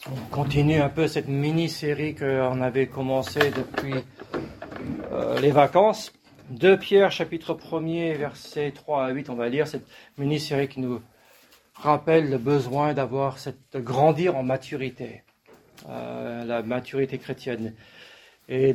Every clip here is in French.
On continue un peu cette mini-série qu'on avait commencé depuis les vacances. 2 Pierre, chapitre 1er, versets 3 à 8, on va lire cette mini-série qui nous rappelle le besoin de grandir en maturité, la maturité chrétienne. Et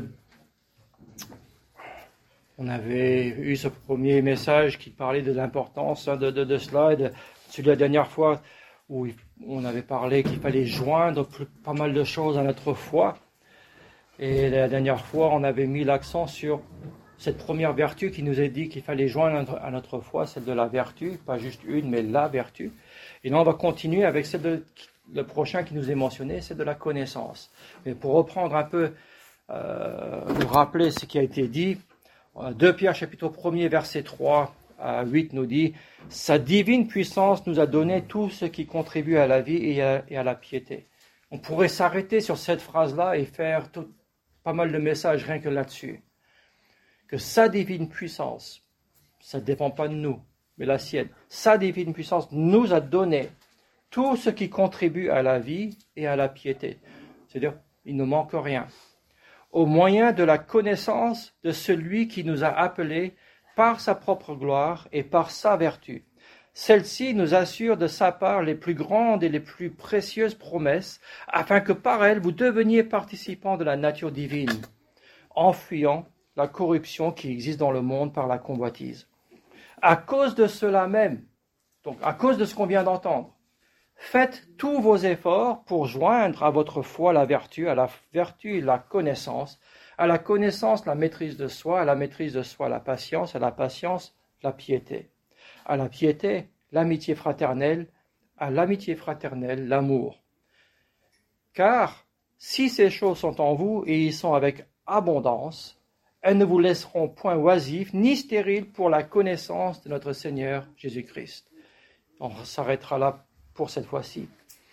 on avait eu ce premier message qui parlait de l'importance de cela, et de celui de la dernière fois où on avait parlé qu'il fallait joindre pas mal de choses à notre foi. Et la dernière fois, on avait mis l'accent sur cette première vertu qui nous est dit qu'il fallait joindre à notre foi, celle de la vertu, pas juste une, mais la vertu. Et là, on va continuer avec le prochain qui nous est mentionné, c'est de la connaissance. Mais pour reprendre un peu, nous rappeler ce qui a été dit, 2 Pierre chapitre 1er, verset 3 à 8 nous dit « Sa divine puissance nous a donné tout ce qui contribue à la vie et à la piété. » On pourrait s'arrêter sur cette phrase-là et faire pas mal de messages rien que là-dessus. Que sa divine puissance, ça ne dépend pas de nous, mais la sienne, sa divine puissance nous a donné tout ce qui contribue à la vie et à la piété. C'est-à-dire, il ne manque rien. Au moyen de la connaissance de celui qui nous a appelés par sa propre gloire et par sa vertu. Celle-ci nous assure de sa part les plus grandes et les plus précieuses promesses, afin que par elles vous deveniez participants de la nature divine, en fuyant la corruption qui existe dans le monde par la convoitise. À cause de cela même, donc à cause de ce qu'on vient d'entendre, faites tous vos efforts pour joindre à votre foi la vertu, à la vertu la connaissance, à la connaissance la maîtrise de soi, à la maîtrise de soi la patience, à la patience la piété, à la piété l'amitié fraternelle, à l'amitié fraternelle l'amour. Car si ces choses sont en vous et y sont avec abondance, elles ne vous laisseront point oisifs ni stériles pour la connaissance de notre Seigneur Jésus-Christ. On s'arrêtera là pour cette fois-ci.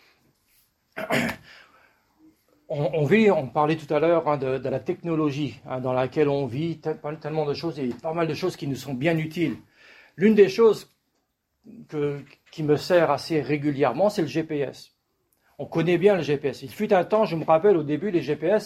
On parlait tout à l'heure de la technologie dans laquelle on vit, tellement de choses, et pas mal de choses qui nous sont bien utiles. L'une des choses qui me sert assez régulièrement, c'est le GPS. On connaît bien le GPS. Il fut un temps, je me rappelle, au début, les GPS,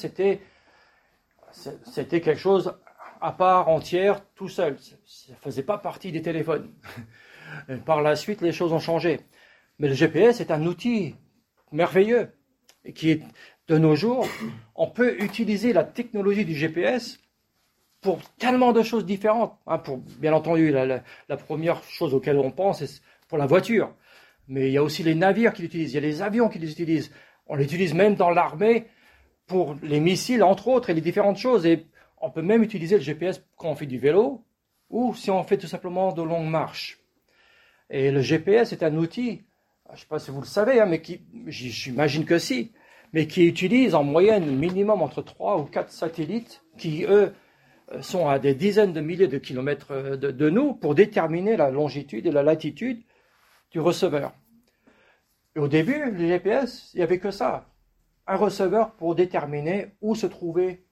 c'était quelque chose à part entière, tout seul. Ça ne faisait pas partie des téléphones. Par la suite, les choses ont changé. Mais le GPS est un outil merveilleux et qui est, de nos jours, on peut utiliser la technologie du GPS pour tellement de choses différentes. Pour, bien entendu, la première chose auquel on pense, c'est pour la voiture. Mais il y a aussi les navires qui l'utilisent, il y a les avions qui les utilisent. On l'utilise même dans l'armée pour les missiles, entre autres, et les différentes choses. Et on peut même utiliser le GPS quand on fait du vélo ou si on fait tout simplement de longues marches. Et le GPS est un outil, je ne sais pas si vous le savez, mais j'imagine que si, mais qui utilise en moyenne minimum entre 3 ou 4 satellites qui, eux, sont à des dizaines de milliers de kilomètres de nous pour déterminer la longitude et la latitude du receveur. Et au début, le GPS, il n'y avait que ça. Un receveur pour déterminer où se trouvait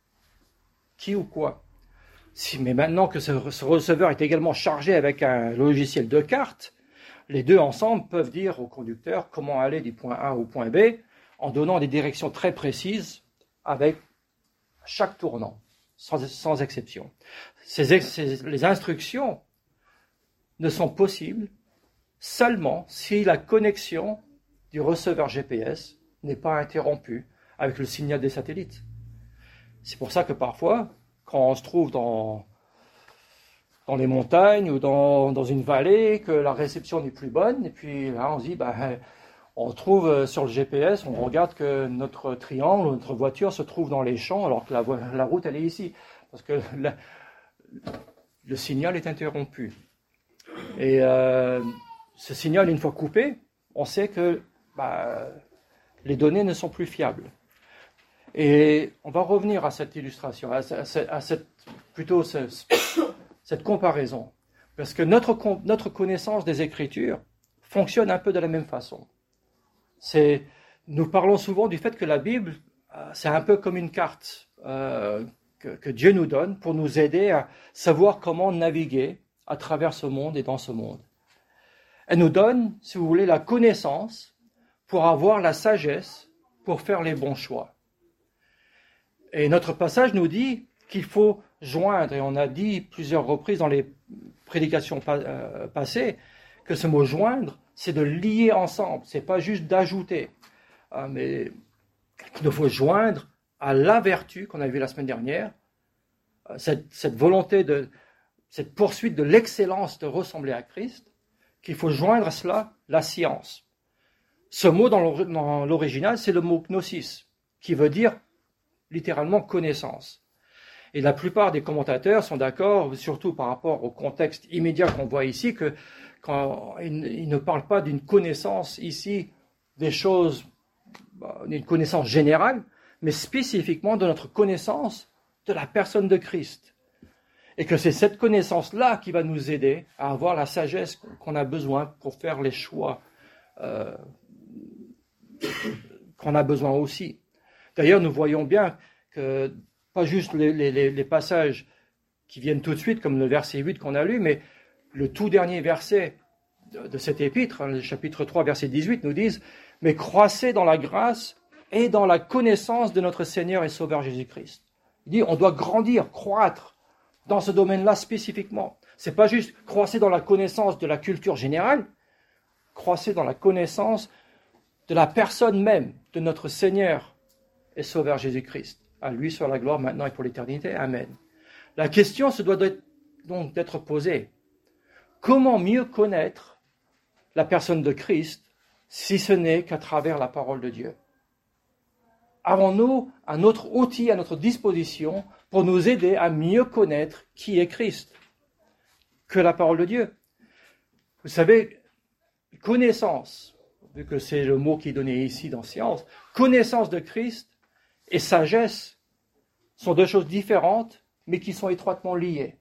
qui ou quoi. Mais maintenant que ce receveur est également chargé avec un logiciel de carte, les deux ensemble peuvent dire au conducteur comment aller du point A au point B en donnant des directions très précises avec chaque tournant, sans exception. Les instructions ne sont possibles seulement si la connexion du receveur GPS n'est pas interrompue avec le signal des satellites. C'est pour ça que parfois, quand on se trouve dans les montagnes ou dans une vallée, que la réception n'est plus bonne, et puis là on se dit, on trouve sur le GPS, on regarde que notre triangle, notre voiture se trouve dans les champs, alors que la route elle est ici, parce que le signal est interrompu. Et ce signal, une fois coupé, on sait que les données ne sont plus fiables. Et on va revenir à cette illustration, plutôt cette comparaison. Parce que notre connaissance des Écritures fonctionne un peu de la même façon. Nous parlons souvent du fait que la Bible, c'est un peu comme une carte que Dieu nous donne pour nous aider à savoir comment naviguer à travers ce monde et dans ce monde. Elle nous donne, si vous voulez, la connaissance pour avoir la sagesse pour faire les bons choix. Et notre passage nous dit qu'il faut joindre, et on a dit plusieurs reprises dans les prédications passées, que ce mot joindre, c'est de lier ensemble, c'est pas juste d'ajouter, mais qu'il faut joindre à la vertu qu'on a vue la semaine dernière, cette volonté cette poursuite de l'excellence de ressembler à Christ, qu'il faut joindre à cela la science. Ce mot dans l'original, c'est le mot gnosis, qui veut dire littéralement connaissance. Et la plupart des commentateurs sont d'accord, surtout par rapport au contexte immédiat qu'on voit ici, que quand ils ne parlent pas d'une connaissance ici des choses, d'une connaissance générale, mais spécifiquement de notre connaissance de la personne de Christ. Et que c'est cette connaissance-là qui va nous aider à avoir la sagesse qu'on a besoin pour faire les choix qu'on a besoin aussi. D'ailleurs, nous voyons bien que, pas juste les passages qui viennent tout de suite, comme le verset 8 qu'on a lu, mais le tout dernier verset de cet épître, le chapitre 3, verset 18, nous disent « Mais croissez dans la grâce et dans la connaissance de notre Seigneur et Sauveur Jésus-Christ. » Il dit, on doit grandir, croître dans ce domaine-là spécifiquement. C'est pas juste croissez dans la connaissance de la culture générale, croissez dans la connaissance de la personne même de notre Seigneur et Sauveur Jésus-Christ. À lui soit la gloire maintenant et pour l'éternité. Amen. La question se doit donc d'être posée. Comment mieux connaître la personne de Christ si ce n'est qu'à travers la parole de Dieu? Avons-nous un autre outil à notre disposition pour nous aider à mieux connaître qui est Christ que la parole de Dieu? Vous savez, connaissance, vu que c'est le mot qui est donné ici dans Science, connaissance de Christ et sagesse sont deux choses différentes, mais qui sont étroitement liées.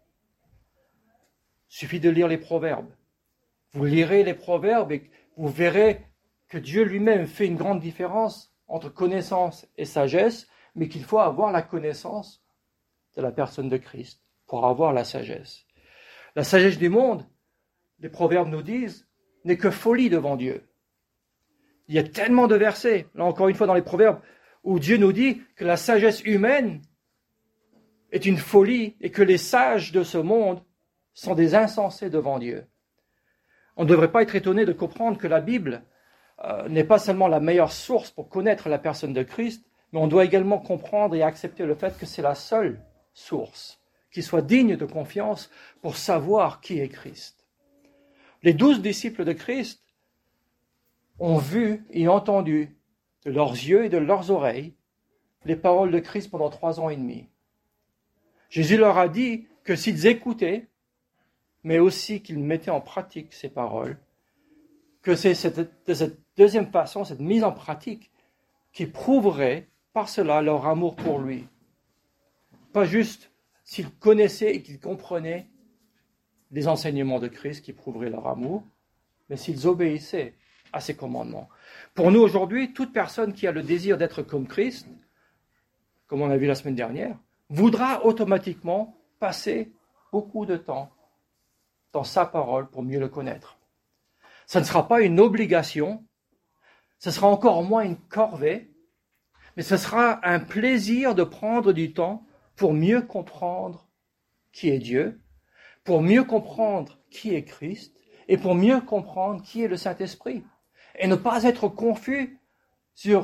Il suffit de lire les Proverbes. Vous lirez les Proverbes et vous verrez que Dieu lui-même fait une grande différence entre connaissance et sagesse, mais qu'il faut avoir la connaissance de la personne de Christ pour avoir la sagesse. La sagesse du monde, les Proverbes nous disent, n'est que folie devant Dieu. Il y a tellement de versets, là encore une fois dans les Proverbes, où Dieu nous dit que la sagesse humaine est une folie et que les sages de ce monde sont des insensés devant Dieu. On ne devrait pas être étonné de comprendre que la Bible n'est pas seulement la meilleure source pour connaître la personne de Christ, mais on doit également comprendre et accepter le fait que c'est la seule source qui soit digne de confiance pour savoir qui est Christ. Les 12 disciples de Christ ont vu et entendu de leurs yeux et de leurs oreilles les paroles de Christ pendant 3 ans et demi. Jésus leur a dit que s'ils écoutaient, mais aussi qu'ils mettaient en pratique ces paroles, que c'est de cette deuxième façon, cette mise en pratique, qui prouverait par cela leur amour pour lui. Pas juste s'ils connaissaient et qu'ils comprenaient les enseignements de Christ qui prouveraient leur amour, mais s'ils obéissaient à ses commandements. Pour nous aujourd'hui, toute personne qui a le désir d'être comme Christ, comme on a vu la semaine dernière, voudra automatiquement passer beaucoup de temps dans sa parole pour mieux le connaître. Ça ne sera pas une obligation, ce sera encore moins une corvée, mais ce sera un plaisir de prendre du temps pour mieux comprendre qui est Dieu, pour mieux comprendre qui est Christ et pour mieux comprendre qui est le Saint-Esprit. Et ne pas être confus sur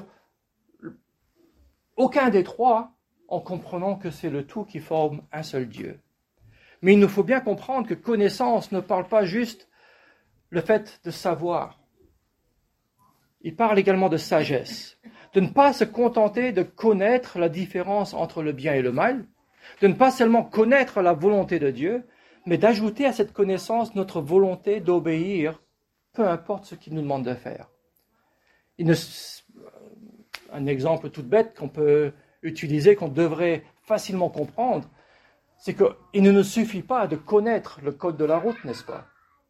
aucun des trois en comprenant que c'est le tout qui forme un seul Dieu. Mais il nous faut bien comprendre que connaissance ne parle pas juste le fait de savoir. Il parle également de sagesse, de ne pas se contenter de connaître la différence entre le bien et le mal, de ne pas seulement connaître la volonté de Dieu, mais d'ajouter à cette connaissance notre volonté d'obéir, peu importe ce qu'il nous demande de faire. Un exemple tout bête qu'on peut utiliser, qu'on devrait facilement comprendre, c'est qu'il ne nous suffit pas de connaître le code de la route, n'est-ce pas?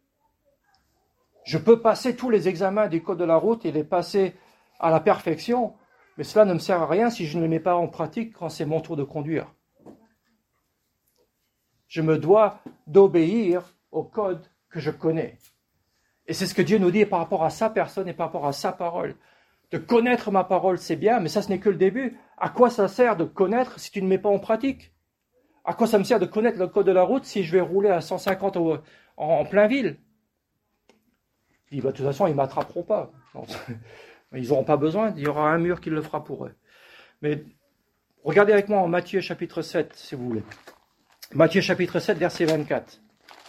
Je peux passer tous les examens du code de la route et les passer à la perfection, mais cela ne me sert à rien si je ne les mets pas en pratique quand c'est mon tour de conduire. Je me dois d'obéir au code que je connais. Et c'est ce que Dieu nous dit par rapport à sa personne et par rapport à sa parole. De connaître ma parole, c'est bien, mais ça, ce n'est que le début. À quoi ça sert de connaître si tu ne mets pas en pratique? À quoi ça me sert de connaître le code de la route si je vais rouler à 150 en plein ville? Il dit, de toute façon, ils ne m'attraperont pas. Non, ils n'auront pas besoin, il y aura un mur qui le fera pour eux. Mais regardez avec moi en Matthieu chapitre 7, si vous voulez. Matthieu chapitre 7, verset 24.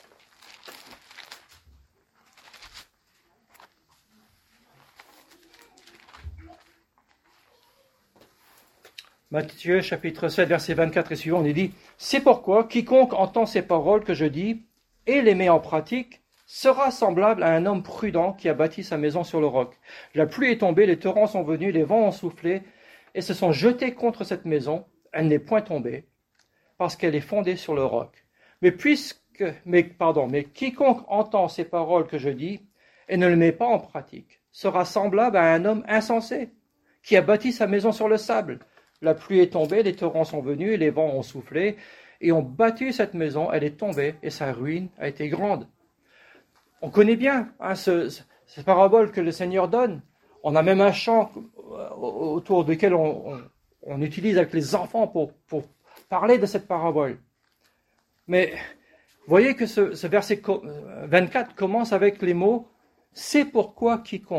Matthieu chapitre 7, verset 24 et suivant, on est dit, « C'est pourquoi quiconque entend ces paroles que je dis et les met en pratique sera semblable à un homme prudent qui a bâti sa maison sur le roc. La pluie est tombée, les torrents sont venus, les vents ont soufflé et se sont jetés contre cette maison. Elle n'est point tombée parce qu'elle est fondée sur le roc. Mais quiconque entend ces paroles que je dis et ne les met pas en pratique sera semblable à un homme insensé qui a bâti sa maison sur le sable. La pluie est tombée, les torrents sont venus, les vents ont soufflé et ont battu cette maison. Elle est tombée et sa ruine a été grande. » On connaît bien ces paraboles que le Seigneur donne. On a même un chant autour duquel on utilise avec les enfants pour parler de cette parabole. Mais voyez que ce verset 24 commence avec les mots « C'est pourquoi quiconque ».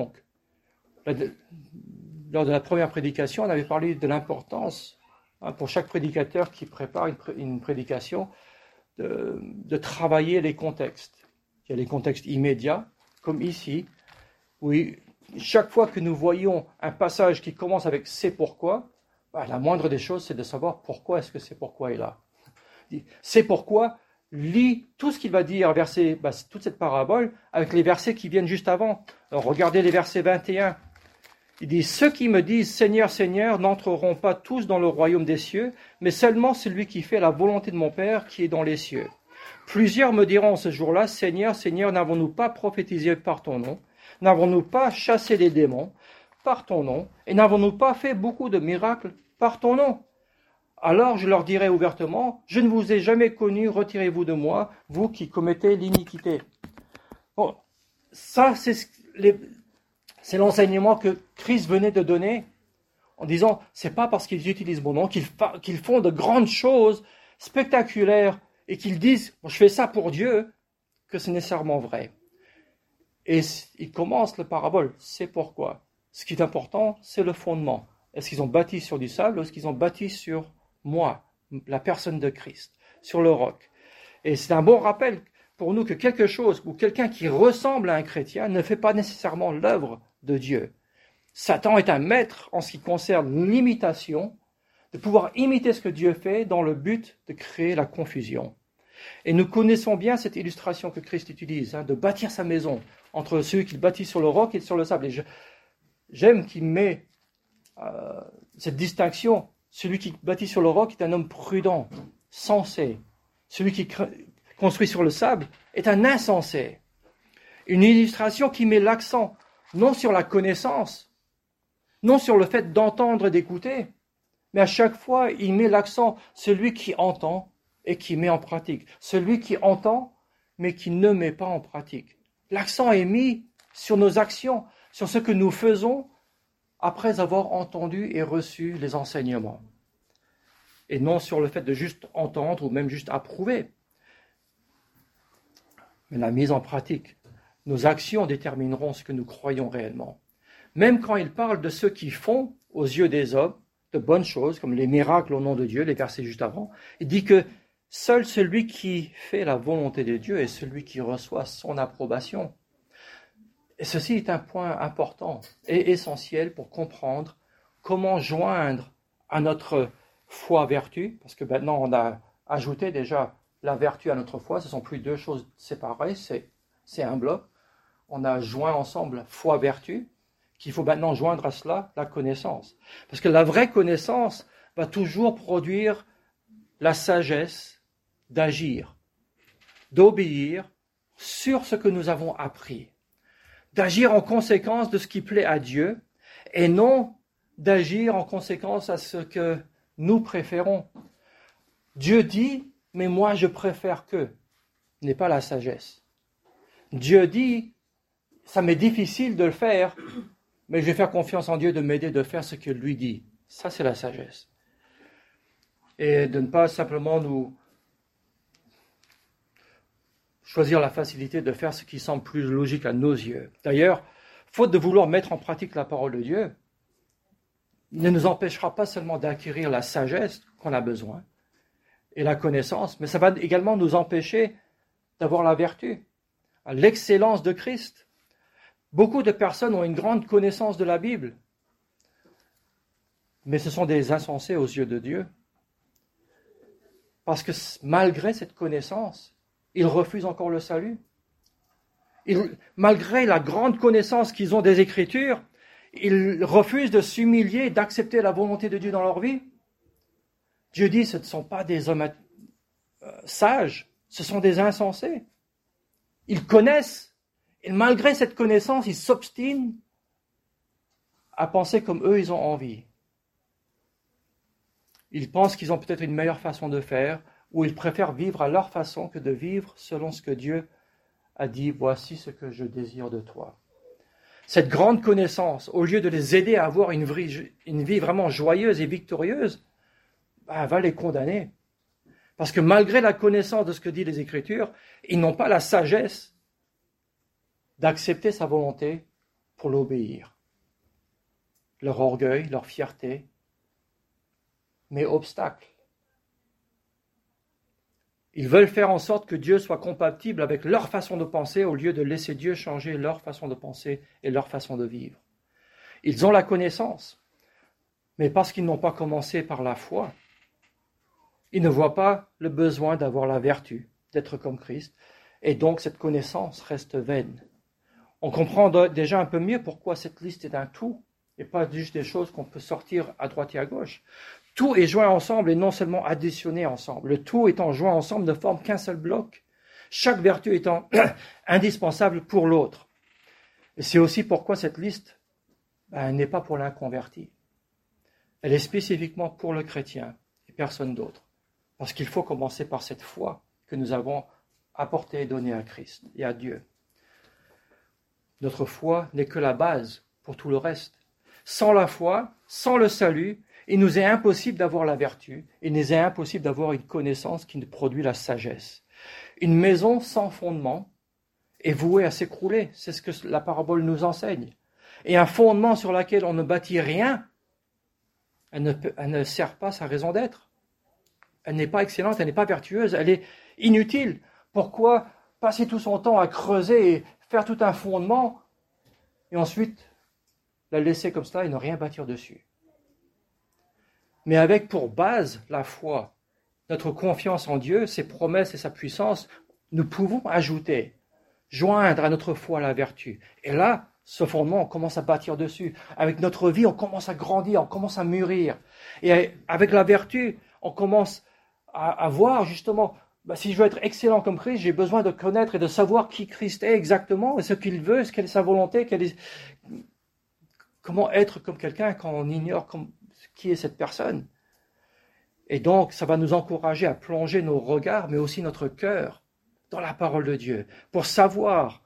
Lors de la première prédication, on avait parlé de l'importance pour chaque prédicateur qui prépare une prédication de travailler les contextes. Il y a les contextes immédiats, comme ici, où chaque fois que nous voyons un passage qui commence avec « c'est pourquoi », la moindre des choses, c'est de savoir pourquoi est-ce que c'est pourquoi est là. C'est pourquoi, lis tout ce qu'il va dire, toute cette parabole, avec les versets qui viennent juste avant. Alors, regardez les versets 21. Il dit « Ceux qui me disent « Seigneur, Seigneur » n'entreront pas tous dans le royaume des cieux, mais seulement celui qui fait la volonté de mon Père qui est dans les cieux. Plusieurs me diront ce jour-là, Seigneur, Seigneur, n'avons-nous pas prophétisé par ton nom? N'avons-nous pas chassé les démons par ton nom? Et n'avons-nous pas fait beaucoup de miracles par ton nom? Alors je leur dirai ouvertement, je ne vous ai jamais connu, retirez-vous de moi, vous qui commettez l'iniquité. Bon, ça, c'est l'enseignement que Christ venait de donner en disant, c'est pas parce qu'ils utilisent mon nom qu'ils font de grandes choses spectaculaires et qu'ils disent « je fais ça pour Dieu », que c'est nécessairement vrai. Et il commence la parabole, c'est pourquoi. Ce qui est important, c'est le fondement. Est-ce qu'ils ont bâti sur du sable ou est-ce qu'ils ont bâti sur moi, la personne de Christ, sur le roc? Et c'est un bon rappel pour nous que quelque chose ou quelqu'un qui ressemble à un chrétien ne fait pas nécessairement l'œuvre de Dieu. Satan est un maître en ce qui concerne l'imitation, de pouvoir imiter ce que Dieu fait dans le but de créer la confusion. Et nous connaissons bien cette illustration que Christ utilise, de bâtir sa maison entre celui qui bâtit sur le roc et sur le sable. Et j'aime qu'il met cette distinction. Celui qui bâtit sur le roc est un homme prudent, sensé. Celui qui construit sur le sable est un insensé. Une illustration qui met l'accent non sur la connaissance, non sur le fait d'entendre et d'écouter, mais à chaque fois, il met l'accent celui qui entend et qui met en pratique. Celui qui entend, mais qui ne met pas en pratique. L'accent est mis sur nos actions, sur ce que nous faisons après avoir entendu et reçu les enseignements. Et non sur le fait de juste entendre ou même juste approuver. Mais la mise en pratique. Nos actions détermineront ce que nous croyons réellement. Même quand il parle de ceux qui font, aux yeux des hommes, de bonnes choses, comme les miracles au nom de Dieu, les versets juste avant, il dit que seul celui qui fait la volonté de Dieu est celui qui reçoit son approbation. Et ceci est un point important et essentiel pour comprendre comment joindre à notre foi vertu, parce que maintenant on a ajouté déjà la vertu à notre foi, ce ne sont plus deux choses séparées, c'est un bloc. On a joint ensemble foi-vertu, qu'il faut maintenant joindre à cela la connaissance. Parce que la vraie connaissance va toujours produire la sagesse d'agir, d'obéir sur ce que nous avons appris, d'agir en conséquence de ce qui plaît à Dieu et non d'agir en conséquence à ce que nous préférons. Dieu dit, mais moi je préfère que, n'est pas la sagesse. Dieu dit, ça m'est difficile de le faire, mais je vais faire confiance en Dieu de m'aider de faire ce qu'il lui dit. Ça, c'est la sagesse. Et de ne pas simplement nous choisir la facilité de faire ce qui semble plus logique à nos yeux. D'ailleurs, faute de vouloir mettre en pratique la parole de Dieu, il ne nous empêchera pas seulement d'acquérir la sagesse qu'on a besoin et la connaissance, mais ça va également nous empêcher d'avoir la vertu, l'excellence de Christ. Beaucoup de personnes ont une grande connaissance de la Bible, mais ce sont des insensés aux yeux de Dieu. Parce que malgré cette connaissance, ils refusent encore le salut. Malgré la grande connaissance qu'ils ont des Écritures, ils refusent de s'humilier, d'accepter la volonté de Dieu dans leur vie. Dieu dit, ce ne sont pas des hommes sages, ce sont des insensés. Ils connaissent, et malgré cette connaissance, ils s'obstinent à penser comme eux, ils ont envie. Ils pensent qu'ils ont peut-être une meilleure façon de faire, ou ils préfèrent vivre à leur façon que de vivre selon ce que Dieu a dit, voici ce que je désire de toi. Cette grande connaissance, au lieu de les aider à avoir une vie vraiment joyeuse et victorieuse, va les condamner. Parce que malgré la connaissance de ce que disent les Écritures, ils n'ont pas la sagesse d'accepter sa volonté pour l'obéir. Leur orgueil, leur fierté, mais obstacle. Ils veulent faire en sorte que Dieu soit compatible avec leur façon de penser au lieu de laisser Dieu changer leur façon de penser et leur façon de vivre. Ils ont la connaissance, mais parce qu'ils n'ont pas commencé par la foi, ils ne voient pas le besoin d'avoir la vertu, d'être comme Christ, et donc cette connaissance reste vaine. On comprend déjà un peu mieux pourquoi cette liste est un tout, et pas juste des choses qu'on peut sortir à droite et à gauche. Tout est joint ensemble et non seulement additionné ensemble. Le tout étant joint ensemble ne forme qu'un seul bloc, chaque vertu étant indispensable pour l'autre. Et c'est aussi pourquoi cette liste n'est pas pour l'inconverti. Elle est spécifiquement pour le chrétien et personne d'autre. Parce qu'il faut commencer par cette foi que nous avons apportée et donnée à Christ et à Dieu. Notre foi n'est que la base pour tout le reste. Sans la foi, sans le salut, il nous est impossible d'avoir la vertu, il nous est impossible d'avoir une connaissance qui nous produit la sagesse. Une maison sans fondement est vouée à s'écrouler, c'est ce que la parabole nous enseigne. Et un fondement sur lequel on ne bâtit rien, elle ne sert pas sa raison d'être. Elle n'est pas excellente, elle n'est pas vertueuse, elle est inutile. Pourquoi passer tout son temps à creuser et faire tout un fondement et ensuite la laisser comme ça et ne rien bâtir dessus? Mais avec pour base la foi, notre confiance en Dieu, ses promesses et sa puissance, nous pouvons ajouter, joindre à notre foi la vertu. Et là, ce fondement, on commence à bâtir dessus. Avec notre vie, on commence à grandir, on commence à mûrir. Et avec la vertu, on commence à voir justement, si je veux être excellent comme Christ, j'ai besoin de connaître et de savoir qui Christ est exactement, et ce qu'il veut, quelle est sa volonté, comment être comme quelqu'un quand on ignore qui est cette personne. Et donc, ça va nous encourager à plonger nos regards, mais aussi notre cœur dans la parole de Dieu, pour savoir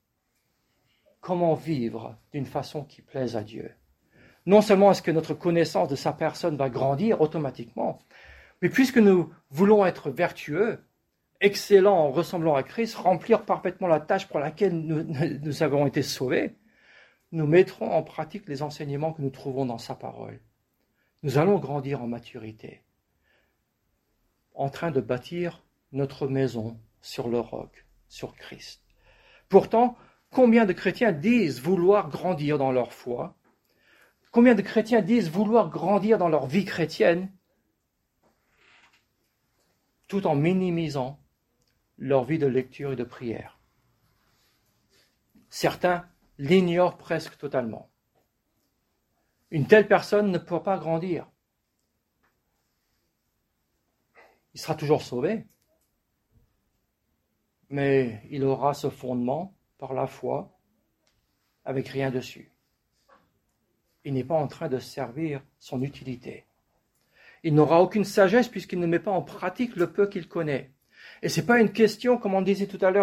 comment vivre d'une façon qui plaise à Dieu. Non seulement est-ce que notre connaissance de sa personne va grandir automatiquement, mais puisque nous voulons être vertueux, excellents en ressemblant à Christ, remplir parfaitement la tâche pour laquelle nous avons été sauvés, nous mettrons en pratique les enseignements que nous trouvons dans sa parole. Nous allons grandir en maturité, en train de bâtir notre maison sur le roc, sur Christ. Pourtant, combien de chrétiens disent vouloir grandir dans leur foi? Combien de chrétiens disent vouloir grandir dans leur vie chrétienne, tout en minimisant leur vie de lecture et de prière? Certains l'ignorent presque totalement. Une telle personne ne pourra pas grandir. Il sera toujours sauvé, mais il aura ce fondement par la foi avec rien dessus. Il n'est pas en train de servir son utilité. Il n'aura aucune sagesse puisqu'il ne met pas en pratique le peu qu'il connaît. Et ce n'est pas une question, comme on disait tout à l'heure,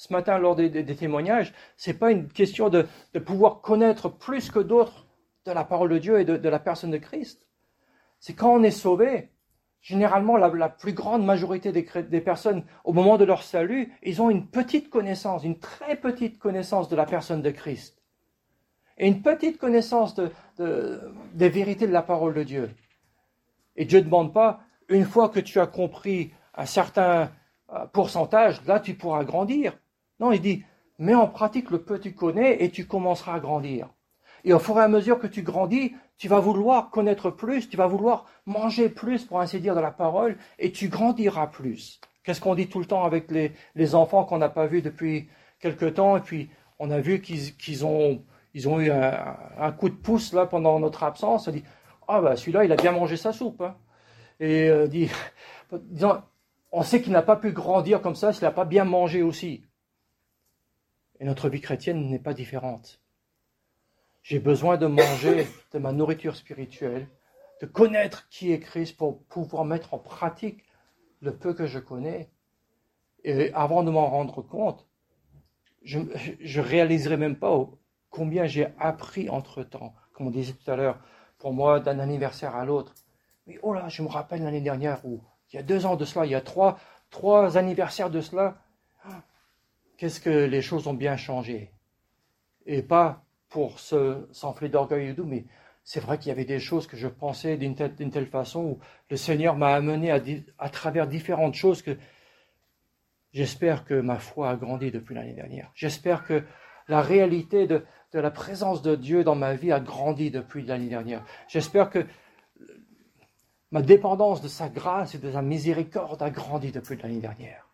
ce matin lors des témoignages, c'est pas une question de pouvoir connaître plus que d'autres de la parole de Dieu et de la personne de Christ. C'est quand on est sauvé, généralement la plus grande majorité des personnes, au moment de leur salut, ils ont une petite connaissance, une très petite connaissance de la personne de Christ. Et une petite connaissance des vérités de la parole de Dieu. Et Dieu ne demande pas, une fois que tu as compris un certain pourcentage, là tu pourras grandir. Non, il dit, mets en pratique le peu que tu connais et tu commenceras à grandir. Et au fur et à mesure que tu grandis, tu vas vouloir connaître plus, tu vas vouloir manger plus, pour ainsi dire, de la parole, et tu grandiras plus. Qu'est-ce qu'on dit tout le temps avec les enfants qu'on n'a pas vus depuis quelque temps, et puis on a vu qu'ils ont eu un coup de pouce là pendant notre absence. On dit, celui-là, il a bien mangé sa soupe. Hein. Et disons, on sait qu'il n'a pas pu grandir comme ça s'il n'a pas bien mangé aussi. Et notre vie chrétienne n'est pas différente. J'ai besoin de manger de ma nourriture spirituelle, de connaître qui est Christ pour pouvoir mettre en pratique le peu que je connais. Et avant de m'en rendre compte, je ne réaliserai même pas combien j'ai appris entre-temps. Comme on disait tout à l'heure, pour moi, d'un anniversaire à l'autre. Mais oh là, je me rappelle l'année dernière, où il y a 2 ans de cela, il y a trois anniversaires de cela. Qu'est-ce que les choses ont bien changé. Et pas pour s'enfler d'orgueil et tout, mais c'est vrai qu'il y avait des choses que je pensais d'une telle façon où le Seigneur m'a amené à travers différentes choses que j'espère que ma foi a grandi depuis l'année dernière. J'espère que la réalité de la présence de Dieu dans ma vie a grandi depuis l'année dernière. J'espère que ma dépendance de sa grâce et de sa miséricorde a grandi depuis l'année dernière.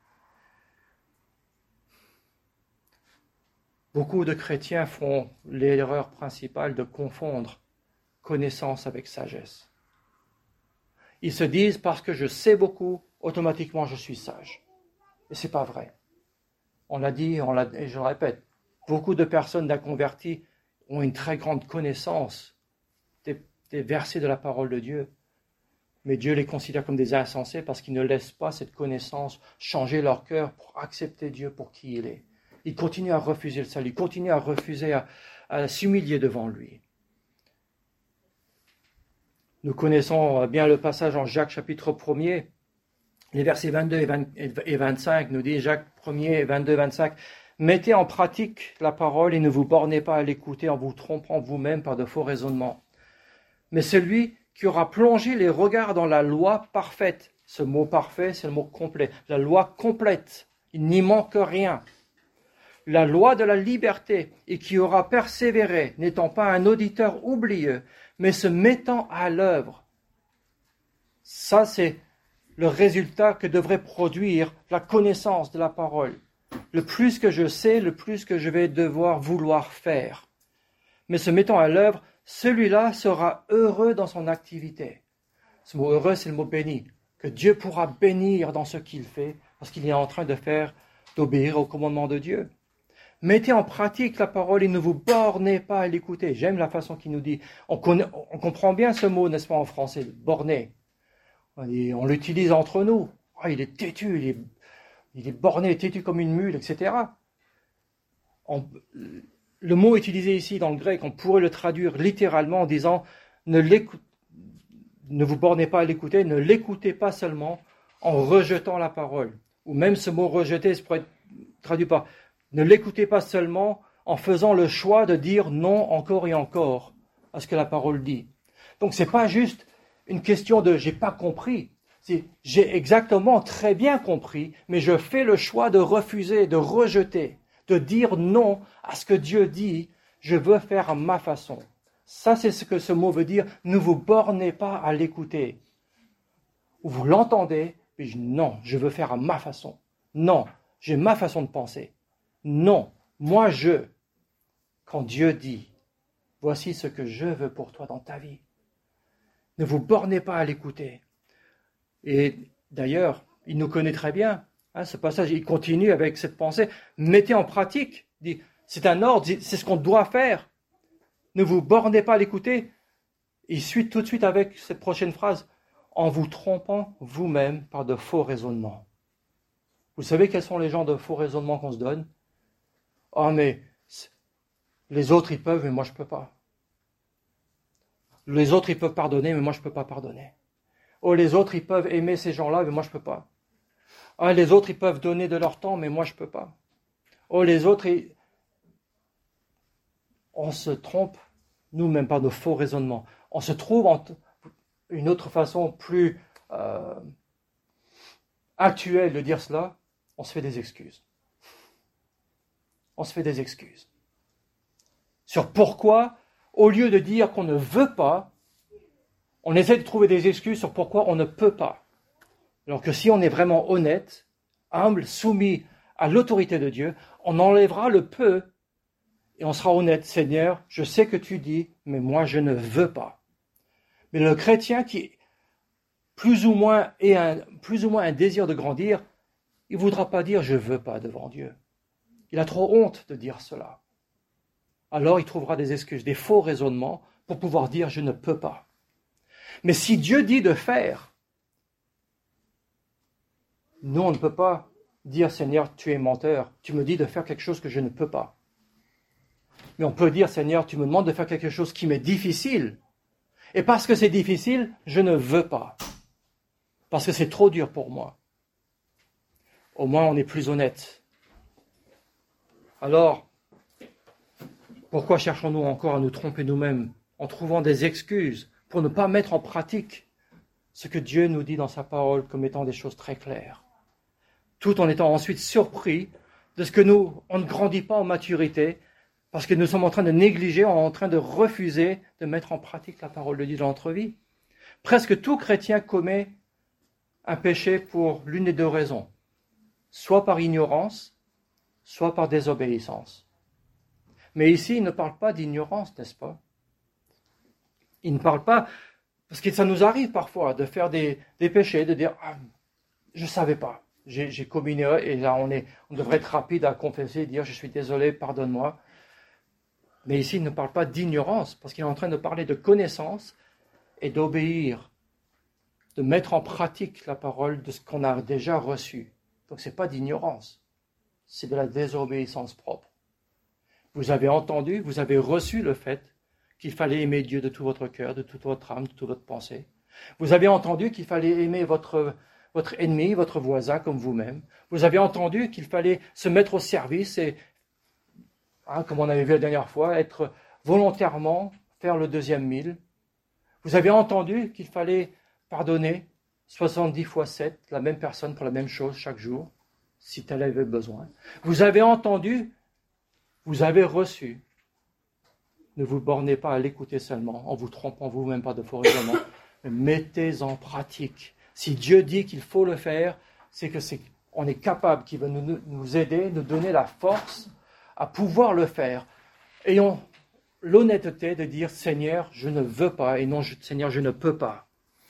Beaucoup de chrétiens font l'erreur principale de confondre connaissance avec sagesse. Ils se disent, parce que je sais beaucoup, automatiquement je suis sage. Et ce n'est pas vrai. On l'a dit, et je le répète, beaucoup de personnes d'inconvertis ont une très grande connaissance des versets de la parole de Dieu. Mais Dieu les considère comme des insensés parce qu'ils ne laissent pas cette connaissance changer leur cœur pour accepter Dieu pour qui il est. Ils continuent à refuser le salut, ils continuent à refuser à s'humilier devant lui. Nous connaissons bien le passage en Jacques chapitre 1er. Les versets 22 et 25 nous dit Jacques 1er, 22 et 25. Mettez en pratique la parole et ne vous bornez pas à l'écouter en vous trompant vous-même par de faux raisonnements. Mais celui qui aura plongé les regards dans la loi parfaite, ce mot parfait, c'est le mot complet, la loi complète, il n'y manque rien. La loi de la liberté, et qui aura persévéré, n'étant pas un auditeur oublieux, mais se mettant à l'œuvre. Ça, c'est le résultat que devrait produire la connaissance de la parole. Le plus que je sais, le plus que je vais devoir vouloir faire. Mais se mettant à l'œuvre, celui-là sera heureux dans son activité. Ce mot heureux, c'est le mot béni. Que Dieu pourra bénir dans ce qu'il fait, parce qu'il est en train d'obéir au commandement de Dieu. Mettez en pratique la parole et ne vous bornez pas à l'écouter. J'aime la façon qu'il nous dit. On comprend bien ce mot, n'est-ce pas, en français, borné. On l'utilise entre nous. Il est têtu, il est borné, têtu comme une mule, etc. Le mot utilisé ici dans le grec, on pourrait le traduire littéralement en disant ne vous bornez pas à l'écouter, ne l'écoutez pas seulement en rejetant la parole. Ou même ce mot rejeter, ça pourrait être traduit par ne l'écoutez pas seulement en faisant le choix de dire non encore et encore à ce que la parole dit. Donc c'est pas juste une question de j'ai pas compris, c'est j'ai exactement très bien compris, mais je fais le choix de refuser, de rejeter, de dire non à ce que Dieu dit, je veux faire à ma façon. Ça c'est ce que ce mot veut dire, ne vous bornez pas à l'écouter. Ou vous l'entendez, mais non, je veux faire à ma façon. Non, j'ai ma façon de penser. Non, moi quand Dieu dit, voici ce que je veux pour toi dans ta vie. Ne vous bornez pas à l'écouter. Et d'ailleurs, il nous connaît très bien. Ce passage, il continue avec cette pensée. Mettez en pratique. C'est un ordre, c'est ce qu'on doit faire. Ne vous bornez pas à l'écouter. Il suit tout de suite avec cette prochaine phrase. En vous trompant vous-même par de faux raisonnements. Vous savez quels sont les genres de faux raisonnements qu'on se donne? Oh, mais les autres, ils peuvent, mais moi, je ne peux pas. Les autres, ils peuvent pardonner, mais moi, je ne peux pas pardonner. Oh, les autres, ils peuvent aimer ces gens-là, mais moi, je ne peux pas. Ah, les autres, ils peuvent donner de leur temps, mais moi, je ne peux pas. Oh, les autres, on se trompe, nous-mêmes, par nos faux raisonnements. On se trouve une autre façon plus actuelle de dire cela, on se fait des excuses. On se fait des excuses. Sur pourquoi, au lieu de dire qu'on ne veut pas, on essaie de trouver des excuses sur pourquoi on ne peut pas. Alors que si on est vraiment honnête, humble, soumis à l'autorité de Dieu, on enlèvera le peu et on sera honnête. Seigneur, je sais que tu dis, mais moi je ne veux pas. Mais le chrétien qui plus ou moins un désir de grandir, il ne voudra pas dire je ne veux pas devant Dieu. Il a trop honte de dire cela. Alors il trouvera des excuses, des faux raisonnements pour pouvoir dire je ne peux pas. Mais si Dieu dit de faire, nous on ne peut pas dire Seigneur, tu es menteur, tu me dis de faire quelque chose que je ne peux pas. Mais on peut dire Seigneur, tu me demandes de faire quelque chose qui m'est difficile. Et parce que c'est difficile, je ne veux pas. Parce que c'est trop dur pour moi. Au moins on est plus honnête. Alors, pourquoi cherchons-nous encore à nous tromper nous-mêmes en trouvant des excuses pour ne pas mettre en pratique ce que Dieu nous dit dans sa parole comme étant des choses très claires, tout en étant ensuite surpris de ce que on ne grandit pas en maturité parce que nous sommes en train de négliger, en train de refuser de mettre en pratique la parole de Dieu dans notre vie. Presque tout chrétien commet un péché pour l'une des deux raisons, soit par ignorance, soit par désobéissance. Mais ici, il ne parle pas d'ignorance, n'est-ce pas? Il ne parle pas, parce que ça nous arrive parfois de faire des péchés, de dire ah, « je ne savais pas, j'ai commis une erreur » et là on devrait être rapide à confesser et dire « je suis désolé, pardonne-moi ». Mais ici, il ne parle pas d'ignorance, parce qu'il est en train de parler de connaissance et d'obéir, de mettre en pratique la parole de ce qu'on a déjà reçu. Donc ce n'est pas d'ignorance, c'est de la désobéissance propre. Vous avez entendu, vous avez reçu le fait qu'il fallait aimer Dieu de tout votre cœur, de toute votre âme, de toute votre pensée. Vous avez entendu qu'il fallait aimer votre ennemi, votre voisin comme vous-même. Vous avez entendu qu'il fallait se mettre au service et, comme on avait vu la dernière fois, être volontairement, faire le 2e mille. Vous avez entendu qu'il fallait pardonner 70 fois 7, la même personne pour la même chose chaque jour, si tel avait besoin. Vous avez entendu, vous avez reçu. Ne vous bornez pas à l'écouter seulement, en vous trompant vous-même par de faux raisonnements, mais mettez en pratique. Si Dieu dit qu'il faut le faire, c'est que on est capable, qu'il va nous aider, nous donner la force à pouvoir le faire. Ayons l'honnêteté de dire, Seigneur, je ne veux pas, et non, Seigneur, je ne peux pas.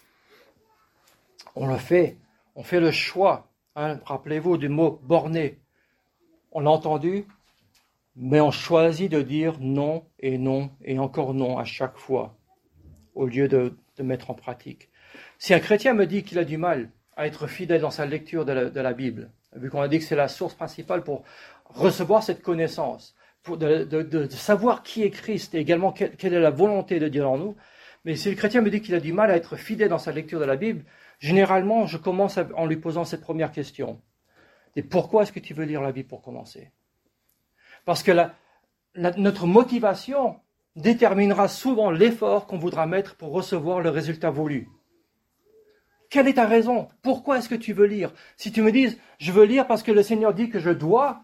On le fait, on fait le choix. Rappelez-vous du mot borné. On l'a entendu, mais on choisit de dire non et encore non à chaque fois, au lieu de mettre en pratique. Si un chrétien me dit qu'il a du mal à être fidèle dans sa lecture de la Bible, vu qu'on a dit que c'est la source principale pour recevoir cette connaissance, pour de savoir qui est Christ et également quelle est la volonté de Dieu en nous, mais si le chrétien me dit qu'il a du mal à être fidèle dans sa lecture de la Bible, généralement, je commence en lui posant cette première question. Et pourquoi est-ce que tu veux lire la Bible pour commencer? Parce que notre motivation déterminera souvent l'effort qu'on voudra mettre pour recevoir le résultat voulu. Quelle est ta raison? Pourquoi est-ce que tu veux lire? Si tu me dis, je veux lire parce que le Seigneur dit que je dois,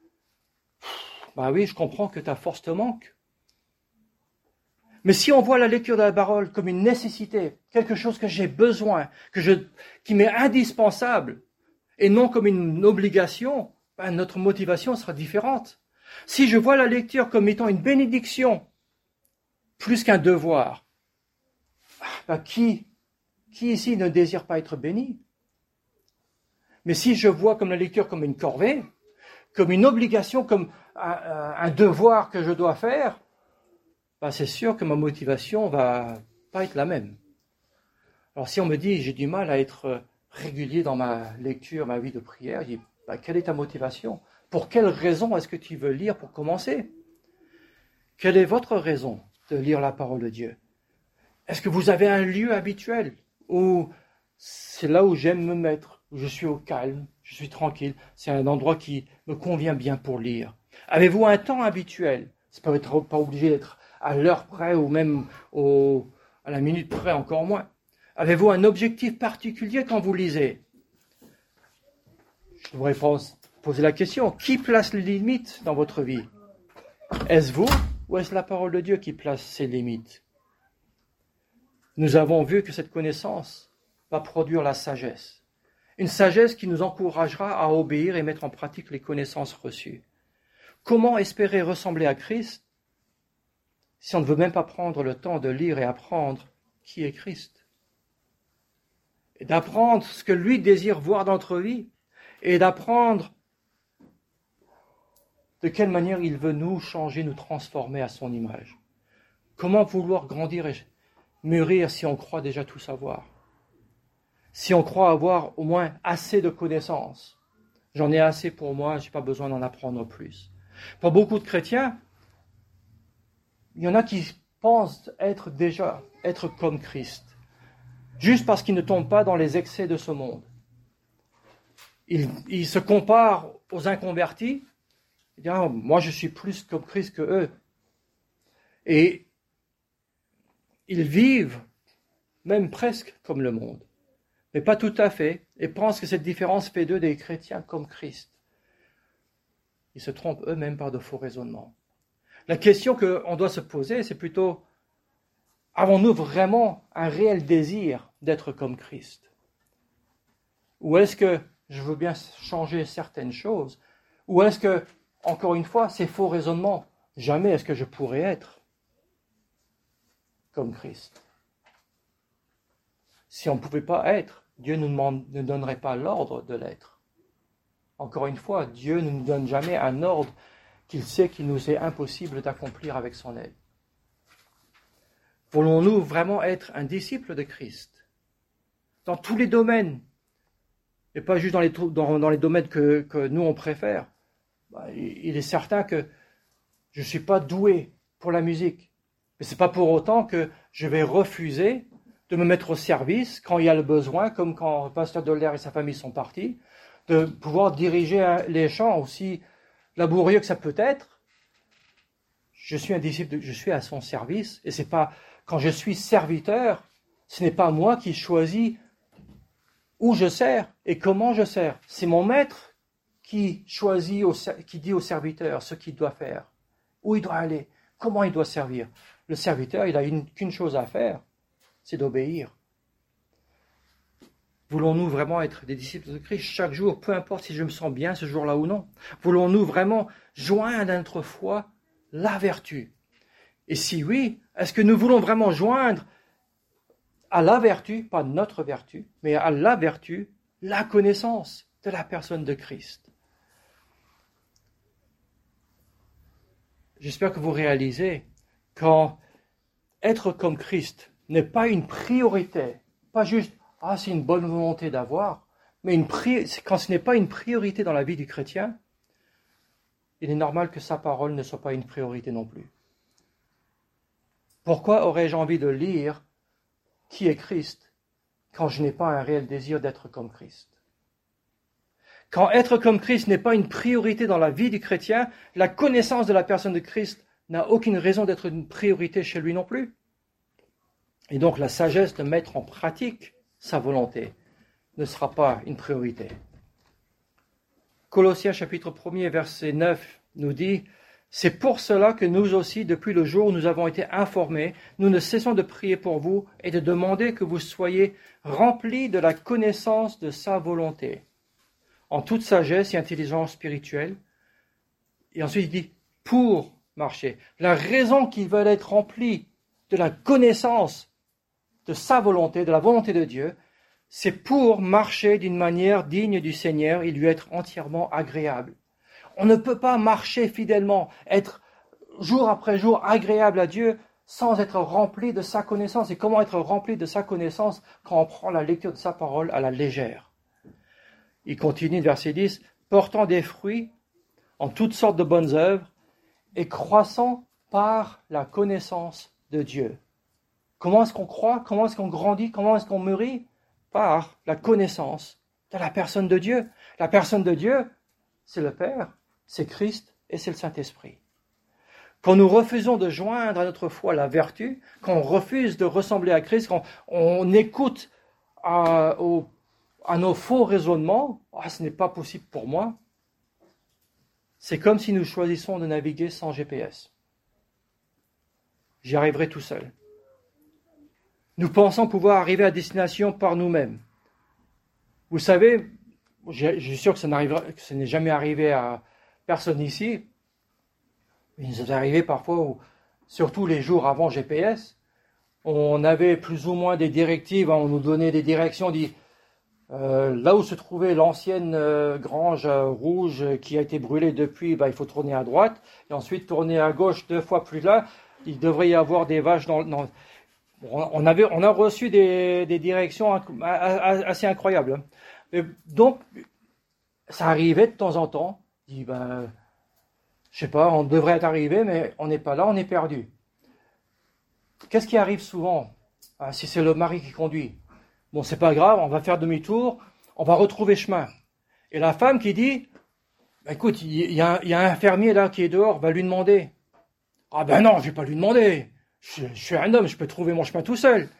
bah oui, je comprends que ta force te manque. Mais si on voit la lecture de la parole comme une nécessité, quelque chose que j'ai besoin, qui m'est indispensable, et non comme une obligation, ben notre motivation sera différente. Si je vois la lecture comme étant une bénédiction, plus qu'un devoir, ben qui ici ne désire pas être béni? Mais si je vois comme la lecture comme une corvée, comme une obligation, comme un devoir que je dois faire, ben c'est sûr que ma motivation va pas être la même. Alors si on me dit j'ai du mal à être régulier dans ma lecture, ma vie de prière, je dis, ben, quelle est ta motivation? Pour quelle raison est-ce que tu veux lire pour commencer? Quelle est votre raison de lire la parole de Dieu? Est-ce que vous avez un lieu habituel où c'est là où j'aime me mettre, où je suis au calme, je suis tranquille, c'est un endroit qui me convient bien pour lire? Avez-vous un temps habituel? Ça peut être pas obligé d'être à l'heure près ou même à la minute près, encore moins. Avez-vous un objectif particulier quand vous lisez? Je voudrais poser la question, qui place les limites dans votre vie? Est-ce vous ou est-ce la parole de Dieu qui place ces limites? Nous avons vu que cette connaissance va produire la sagesse. Une sagesse qui nous encouragera à obéir et mettre en pratique les connaissances reçues. Comment espérer ressembler à Christ si on ne veut même pas prendre le temps de lire et apprendre qui est Christ? Et d'apprendre ce que lui désire voir dans notre vie et d'apprendre de quelle manière il veut nous changer, nous transformer à son image. Comment vouloir grandir et mûrir si on croit déjà tout savoir? Si on croit avoir au moins assez de connaissances. J'en ai assez pour moi, je n'ai pas besoin d'en apprendre plus. Pour beaucoup de chrétiens, il y en a qui pensent être comme Christ, juste parce qu'ils ne tombent pas dans les excès de ce monde. Ils se comparent aux inconvertis. Ils disent, ah, moi je suis plus comme Christ que eux. Et ils vivent même presque comme le monde, mais pas tout à fait, et pensent que cette différence fait d'eux des chrétiens comme Christ. Ils se trompent eux-mêmes par de faux raisonnements. La question qu'on doit se poser, c'est plutôt, avons-nous vraiment un réel désir d'être comme Christ? Ou est-ce que je veux bien changer certaines choses? Ou est-ce que, encore une fois, ces faux raisonnements, jamais est-ce que je pourrais être comme Christ? Si on ne pouvait pas être, Dieu ne donnerait pas l'ordre de l'être. Encore une fois, Dieu ne nous donne jamais un ordre qu'il sait qu'il nous est impossible d'accomplir avec son aide. Voulons-nous vraiment être un disciple de Christ dans tous les domaines, et pas juste dans les domaines que nous on préfère? Il est certain que je ne suis pas doué pour la musique, mais ce n'est pas pour autant que je vais refuser de me mettre au service quand il y a le besoin, comme quand le pasteur Dolder et sa famille sont partis, de pouvoir diriger les chants aussi laborieux que ça peut être. Je suis un disciple, je suis à son service, et c'est pas quand je suis serviteur, ce n'est pas moi qui choisis où je sers et comment je sers. C'est mon maître qui choisit, qui dit au serviteur ce qu'il doit faire, où il doit aller, comment il doit servir. Le serviteur, il n'a qu'une chose à faire, c'est d'obéir. Voulons-nous vraiment être des disciples de Christ chaque jour, peu importe si je me sens bien ce jour-là ou non? Voulons-nous vraiment joindre à notre foi la vertu? Et si oui, est-ce que nous voulons vraiment joindre à la vertu, pas notre vertu, mais à la vertu, la connaissance de la personne de Christ? J'espère que vous réalisez quand être comme Christ n'est pas une priorité, pas juste « Ah, c'est une bonne volonté d'avoir », mais quand ce n'est pas une priorité dans la vie du chrétien, il est normal que sa parole ne soit pas une priorité non plus. Pourquoi aurais-je envie de lire qui est Christ quand je n'ai pas un réel désir d'être comme Christ? Quand être comme Christ n'est pas une priorité dans la vie du chrétien, la connaissance de la personne de Christ n'a aucune raison d'être une priorité chez lui non plus. Et donc la sagesse de mettre en pratique sa volonté ne sera pas une priorité. Colossiens chapitre 1er verset 9 nous dit « C'est pour cela que nous aussi, depuis le jour où nous avons été informés, nous ne cessons de prier pour vous et de demander que vous soyez remplis de la connaissance de sa volonté, en toute sagesse et intelligence spirituelle. » Et ensuite il dit « pour marcher ». La raison qu'ils veulent être remplis de la connaissance de sa volonté, de la volonté de Dieu, c'est pour marcher d'une manière digne du Seigneur et lui être entièrement agréable. On ne peut pas marcher fidèlement, être jour après jour agréable à Dieu sans être rempli de sa connaissance. Et comment être rempli de sa connaissance quand on prend la lecture de sa parole à la légère? Il continue, verset 10, « Portant des fruits en toutes sortes de bonnes œuvres et croissant par la connaissance de Dieu. Comment est-ce qu'on croit? Comment est-ce qu'on grandit? Comment est-ce qu'on mûrit? Par la connaissance de la personne de Dieu. La personne de Dieu, c'est le Père, c'est Christ et c'est le Saint-Esprit. Quand nous refusons de joindre à notre foi la vertu, quand on refuse de ressembler à Christ, quand on écoute à nos faux raisonnements, ce n'est pas possible pour moi, c'est comme si nous choisissons de naviguer sans GPS. J'y arriverai tout seul. Nous pensons pouvoir arriver à destination par nous-mêmes. Vous savez, je suis sûr que ce n'est jamais arrivé à personne ici. Il nous est arrivé parfois, surtout les jours avant GPS, on avait plus ou moins des directives, on nous donnait des directions, on dit là où se trouvait l'ancienne grange rouge qui a été brûlée depuis, il faut tourner à droite, et ensuite tourner à gauche 2 fois plus là, il devrait y avoir des vaches dans on a reçu des directions assez incroyables. Et donc, ça arrivait de temps en temps, on dit, je sais pas, on devrait être arrivé, mais on n'est pas là, on est perdu. Qu'est-ce qui arrive souvent si c'est le mari qui conduit? Bon, c'est pas grave, on va faire demi-tour, on va retrouver chemin. Et la femme qui dit, écoute, il y a un fermier là qui est dehors, va lui demander. Ah ben non, je vais pas lui demander. Je suis un homme, je peux trouver mon chemin tout seul.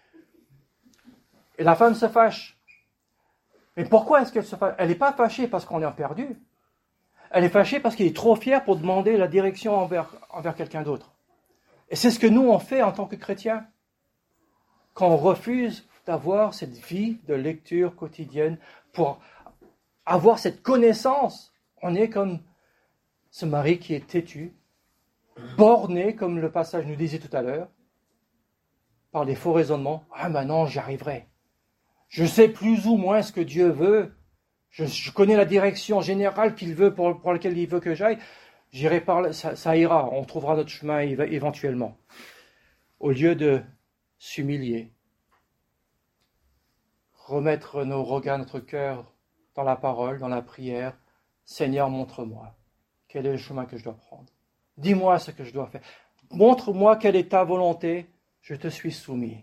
Et la femme se fâche. Mais pourquoi est-ce qu'elle se fâche? Elle n'est pas fâchée parce qu'on est perdu. Elle est fâchée parce qu'elle est trop fière pour demander la direction envers quelqu'un d'autre. Et c'est ce que nous, on fait en tant que chrétiens. Quand on refuse d'avoir cette vie de lecture quotidienne pour avoir cette connaissance, on est comme ce mari qui est têtu, borné, comme le passage nous disait tout à l'heure, par des faux raisonnements. Ah non, j'y arriverai. Je sais plus ou moins ce que Dieu veut. Je connais la direction générale qu'il veut pour laquelle il veut que j'aille. J'irai par là, ça ira. On trouvera notre chemin éventuellement. Au lieu de s'humilier, remettre nos regards, notre cœur dans la parole, dans la prière. Seigneur, montre-moi quel est le chemin que je dois prendre. Dis-moi ce que je dois faire. Montre-moi quelle est ta volonté. Je te suis soumis.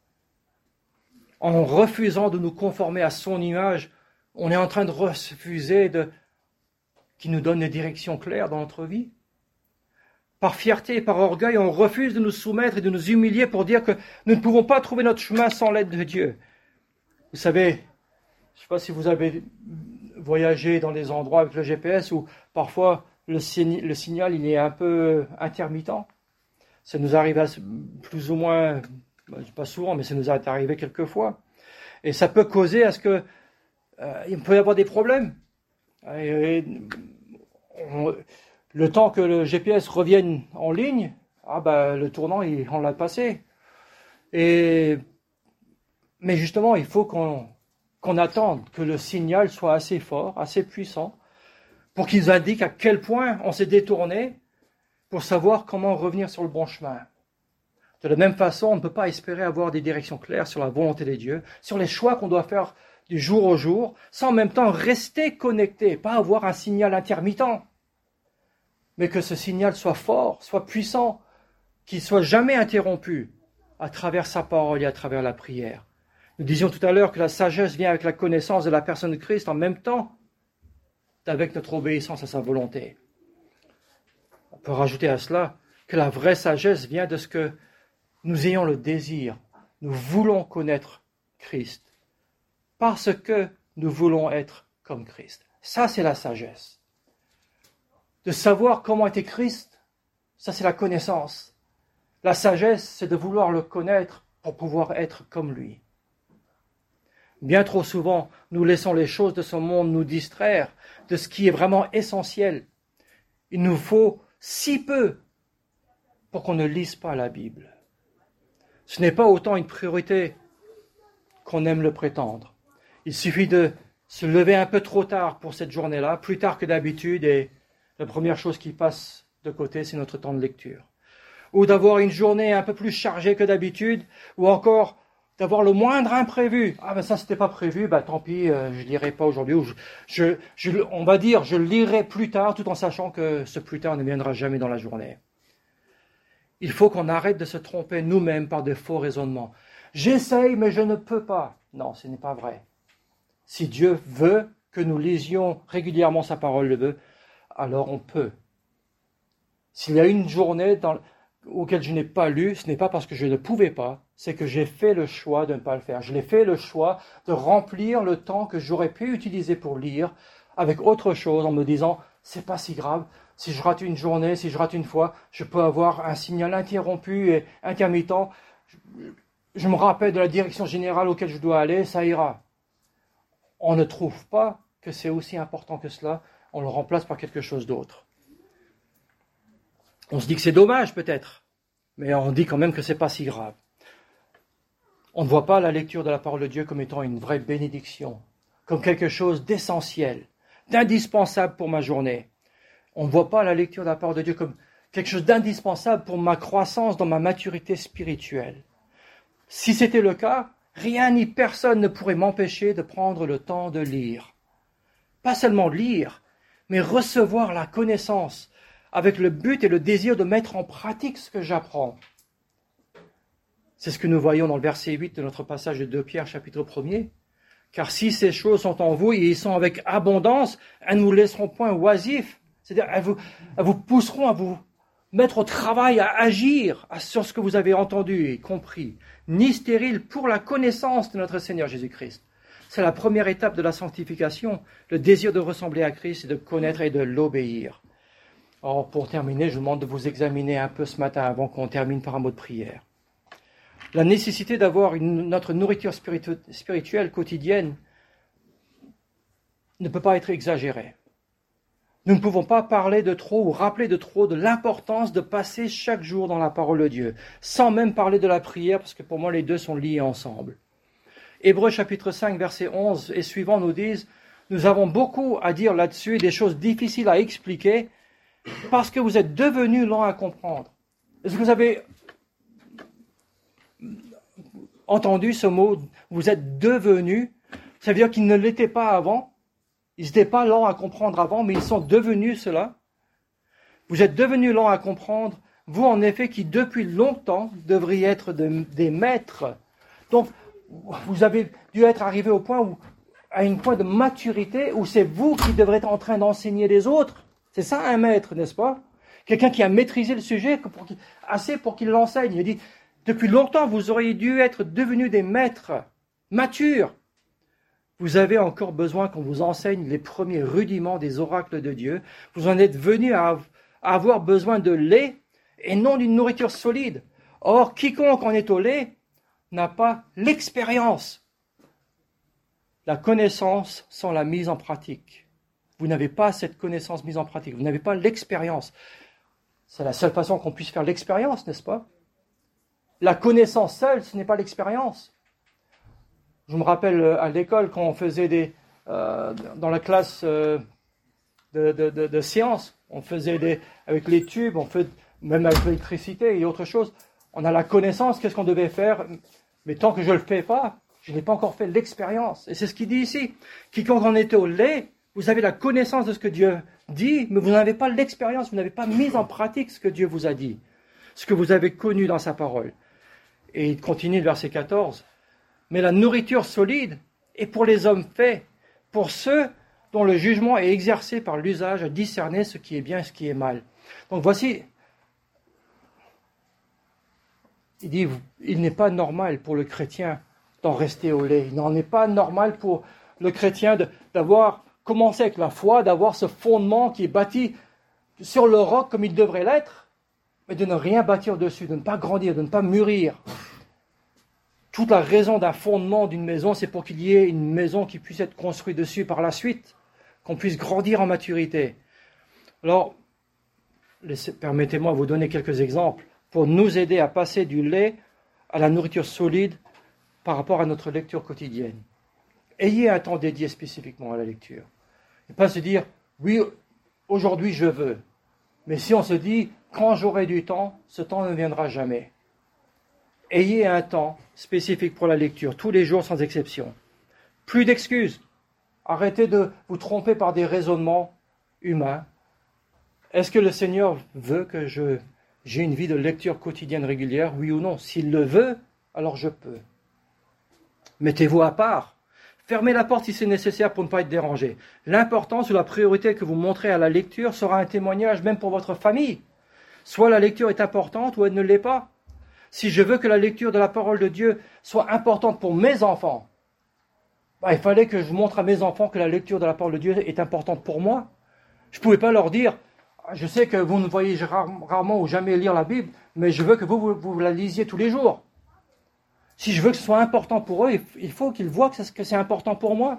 En refusant de nous conformer à son image, on est en train de refuser qu'il nous donne des directions claires dans notre vie. Par fierté et par orgueil, on refuse de nous soumettre et de nous humilier pour dire que nous ne pouvons pas trouver notre chemin sans l'aide de Dieu. Vous savez, je ne sais pas si vous avez voyagé dans des endroits avec le GPS où parfois le signal il est un peu intermittent. Ça nous arrive plus ou moins, pas souvent, mais ça nous est arrivé quelques fois. Et ça peut causer à ce que il peut y avoir des problèmes. Le temps que le GPS revienne en ligne, le tournant, on l'a passé. Mais justement, il faut qu'on attende que le signal soit assez fort, assez puissant, pour qu'il indique à quel point on s'est détourné, pour savoir comment revenir sur le bon chemin. De la même façon, on ne peut pas espérer avoir des directions claires sur la volonté de Dieu, sur les choix qu'on doit faire du jour au jour, sans en même temps rester connecté, pas avoir un signal intermittent, mais que ce signal soit fort, soit puissant, qu'il soit jamais interrompu à travers sa parole et à travers la prière. Nous disions tout à l'heure que la sagesse vient avec la connaissance de la personne de Christ en même temps avec notre obéissance à sa volonté. On peut rajouter à cela que la vraie sagesse vient de ce que nous ayons le désir, nous voulons connaître Christ, parce que nous voulons être comme Christ. Ça, c'est la sagesse. De savoir comment était Christ, ça c'est la connaissance. La sagesse, c'est de vouloir le connaître pour pouvoir être comme lui. Bien trop souvent, nous laissons les choses de ce monde nous distraire de ce qui est vraiment essentiel. Il nous faut si peu pour qu'on ne lise pas la Bible. Ce n'est pas autant une priorité qu'on aime le prétendre. Il suffit de se lever un peu trop tard pour cette journée-là, plus tard que d'habitude, et la première chose qui passe de côté, c'est notre temps de lecture. Ou d'avoir une journée un peu plus chargée que d'habitude, ou encore d'avoir le moindre imprévu. Ah ben ça c'était pas prévu, ben tant pis, je lirai pas aujourd'hui. Ou on va dire, je le lirai plus tard, tout en sachant que ce plus tard ne viendra jamais dans la journée. Il faut qu'on arrête de se tromper nous-mêmes par de faux raisonnements. J'essaye, mais je ne peux pas. Non, ce n'est pas vrai. Si Dieu veut que nous lisions régulièrement sa parole le veut, alors on peut. S'il y a une journée auquel je n'ai pas lu, ce n'est pas parce que je ne pouvais pas, c'est que j'ai fait le choix de ne pas le faire. Je l'ai fait le choix de remplir le temps que j'aurais pu utiliser pour lire avec autre chose en me disant, c'est pas si grave, si je rate une journée, si je rate une fois, je peux avoir un signal interrompu et intermittent, je me rappelle de la direction générale auquel je dois aller, ça ira. On ne trouve pas que c'est aussi important que cela, on le remplace par quelque chose d'autre. On se dit que c'est dommage peut-être, mais on dit quand même que c'est pas si grave. On ne voit pas la lecture de la parole de Dieu comme étant une vraie bénédiction, comme quelque chose d'essentiel, d'indispensable pour ma journée. On ne voit pas la lecture de la parole de Dieu comme quelque chose d'indispensable pour ma croissance dans ma maturité spirituelle. Si c'était le cas, rien ni personne ne pourrait m'empêcher de prendre le temps de lire. Pas seulement lire, mais recevoir la connaissance, avec le but et le désir de mettre en pratique ce que j'apprends. C'est ce que nous voyons dans le verset 8 de notre passage de 2 Pierre, chapitre 1er. Car si ces choses sont en vous et ils sont avec abondance, elles ne vous laisseront point oisifs. C'est-à-dire, elles vous pousseront à vous mettre au travail, à agir sur ce que vous avez entendu et compris. Ni stérile pour la connaissance de notre Seigneur Jésus-Christ. C'est la première étape de la sanctification, le désir de ressembler à Christ et de connaître et de l'obéir. Or, pour terminer, je vous demande de vous examiner un peu ce matin avant qu'on termine par un mot de prière. La nécessité d'avoir notre nourriture spirituelle quotidienne ne peut pas être exagérée. Nous ne pouvons pas parler de trop ou rappeler de trop de l'importance de passer chaque jour dans la parole de Dieu, sans même parler de la prière, parce que pour moi les deux sont liés ensemble. Hébreux chapitre 5, verset 11 et suivants nous disent « Nous avons beaucoup à dire là-dessus et des choses difficiles à expliquer, parce que vous êtes devenus lents à comprendre. » Est-ce que vous avez entendu ce mot « vous êtes devenus » Ça veut dire qu'ils ne l'étaient pas avant. Ils n'étaient pas lents à comprendre avant, mais ils sont devenus cela. Vous êtes devenus lents à comprendre, vous en effet qui depuis longtemps devriez être des maîtres. Donc, vous avez dû être arrivé au point à un point de maturité où c'est vous qui devrez être en train d'enseigner les autres. C'est ça un maître, n'est-ce pas? Quelqu'un qui a maîtrisé le sujet assez pour qu'il l'enseigne. Il dit, depuis longtemps, vous auriez dû être devenus des maîtres, matures. Vous avez encore besoin qu'on vous enseigne les premiers rudiments des oracles de Dieu. Vous en êtes venus à avoir besoin de lait et non d'une nourriture solide. Or, quiconque en est au lait n'a pas l'expérience. La connaissance sans la mise en pratique. Vous n'avez pas cette connaissance mise en pratique. Vous n'avez pas l'expérience. C'est la seule façon qu'on puisse faire l'expérience, n'est-ce pas? La connaissance seule, ce n'est pas l'expérience. Je me rappelle à l'école quand on faisait dans la classe de sciences, on faisait avec les tubes, même avec l'électricité et autre chose, on a la connaissance, qu'est-ce qu'on devait faire, mais tant que je ne le fais pas, je n'ai pas encore fait l'expérience. Et c'est ce qu'il dit ici. Quiconque en était au lait, vous avez la connaissance de ce que Dieu dit, mais vous n'avez pas l'expérience, vous n'avez pas mis en pratique ce que Dieu vous a dit, ce que vous avez connu dans sa parole. Et il continue le verset 14. Mais la nourriture solide est pour les hommes faits, pour ceux dont le jugement est exercé par l'usage à discerner ce qui est bien et ce qui est mal. Donc voici, il dit, il n'est pas normal pour le chrétien d'en rester au lait. Il n'en est pas normal pour le chrétien d'avoir commencé avec la foi, d'avoir ce fondement qui est bâti sur le roc comme il devrait l'être, mais de ne rien bâtir dessus, de ne pas grandir, de ne pas mûrir. Toute la raison d'un fondement d'une maison, c'est pour qu'il y ait une maison qui puisse être construite dessus par la suite, qu'on puisse grandir en maturité. Alors, permettez-moi de vous donner quelques exemples pour nous aider à passer du lait à la nourriture solide par rapport à notre lecture quotidienne. Ayez un temps dédié spécifiquement à la lecture. Et pas se dire, oui, aujourd'hui je veux. Mais si on se dit, quand j'aurai du temps, ce temps ne viendra jamais. Ayez un temps spécifique pour la lecture, tous les jours sans exception. Plus d'excuses. Arrêtez de vous tromper par des raisonnements humains. Est-ce que le Seigneur veut que j'ai une vie de lecture quotidienne régulière, oui ou non? S'il le veut, alors je peux. Mettez-vous à part. Fermez la porte si c'est nécessaire pour ne pas être dérangé. L'importance ou la priorité que vous montrez à la lecture sera un témoignage même pour votre famille. Soit la lecture est importante ou elle ne l'est pas. Si je veux que la lecture de la parole de Dieu soit importante pour mes enfants, il fallait que je montre à mes enfants que la lecture de la parole de Dieu est importante pour moi. Je ne pouvais pas leur dire, je sais que vous ne voyez rarement ou jamais lire la Bible, mais je veux que vous la lisiez tous les jours. Si je veux que ce soit important pour eux, il faut qu'ils voient que c'est important pour moi.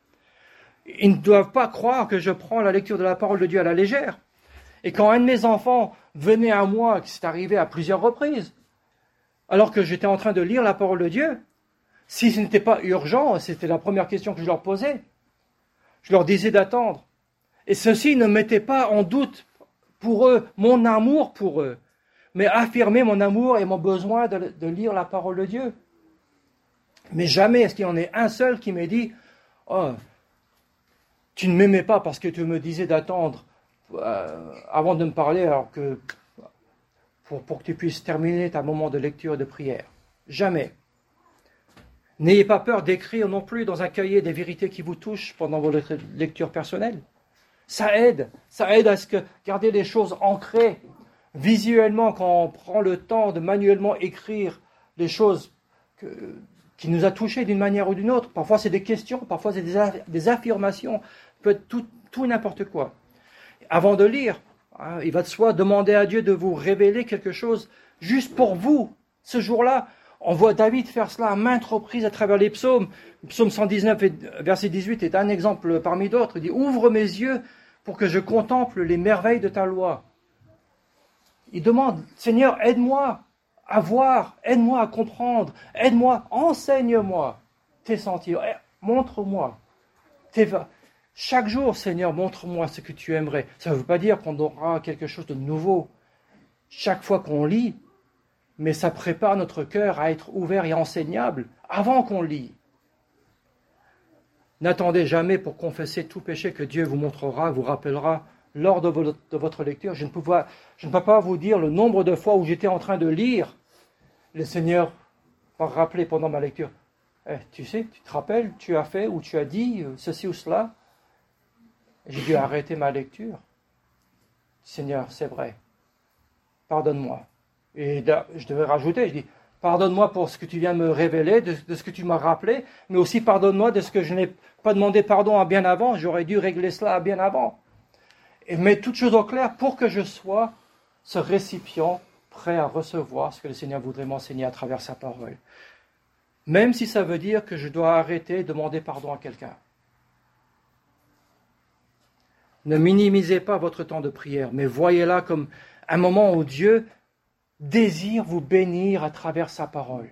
Ils ne doivent pas croire que je prends la lecture de la parole de Dieu à la légère. Et quand un de mes enfants venait à moi, qui c'est arrivé à plusieurs reprises, alors que j'étais en train de lire la parole de Dieu, si ce n'était pas urgent, c'était la première question que je leur posais, je leur disais d'attendre. Et ceci ne mettait pas en doute pour eux mon amour pour eux, mais affirmait mon amour et mon besoin de lire la parole de Dieu. Mais jamais est-ce qu'il y en ait un seul qui m'ait dit « Oh, tu ne m'aimais pas parce que tu me disais d'attendre avant de me parler alors que pour que tu puisses terminer ta moment de lecture et de prière. » Jamais. N'ayez pas peur d'écrire non plus dans un cahier des vérités qui vous touchent pendant vos lectures personnelles. Ça aide à ce que garder les choses ancrées visuellement quand on prend le temps de manuellement écrire les choses qui nous a touchés d'une manière ou d'une autre. Parfois c'est des questions, parfois c'est des affirmations, peut être tout et n'importe quoi. Avant de lire, il va de soi demander à Dieu de vous révéler quelque chose juste pour vous, ce jour-là. On voit David faire cela à maintes reprises à travers les psaumes. Le psaume 119, verset 18 est un exemple parmi d'autres. Il dit « Ouvre mes yeux pour que je contemple les merveilles de ta loi. » Il demande « Seigneur, aide-moi à voir, aide-moi à comprendre, aide-moi, enseigne-moi tes sentiers, montre-moi. Chaque jour, Seigneur, montre-moi ce que tu aimerais. » Ça ne veut pas dire qu'on aura quelque chose de nouveau chaque fois qu'on lit, mais ça prépare notre cœur à être ouvert et enseignable avant qu'on lit. N'attendez jamais pour confesser tout péché que Dieu vous montrera, vous rappellera lors de votre lecture. Je ne peux pas vous dire le nombre de fois où j'étais en train de lire. Le Seigneur m'a rappelé pendant ma lecture. Tu sais, tu te rappelles, tu as fait ou tu as dit ceci ou cela. J'ai dû arrêter ma lecture. Seigneur, c'est vrai. Pardonne-moi. Et je devais rajouter, je dis, pardonne-moi pour ce que tu viens de me révéler, de ce que tu m'as rappelé, mais aussi pardonne-moi de ce que je n'ai pas demandé pardon à bien avant, j'aurais dû régler cela à bien avant. Et mets toutes choses au clair pour que je sois ce récipient prêt à recevoir ce que le Seigneur voudrait m'enseigner à travers sa parole. Même si ça veut dire que je dois arrêter de demander pardon à quelqu'un. Ne minimisez pas votre temps de prière, mais voyez-la comme un moment où Dieu désire vous bénir à travers sa parole.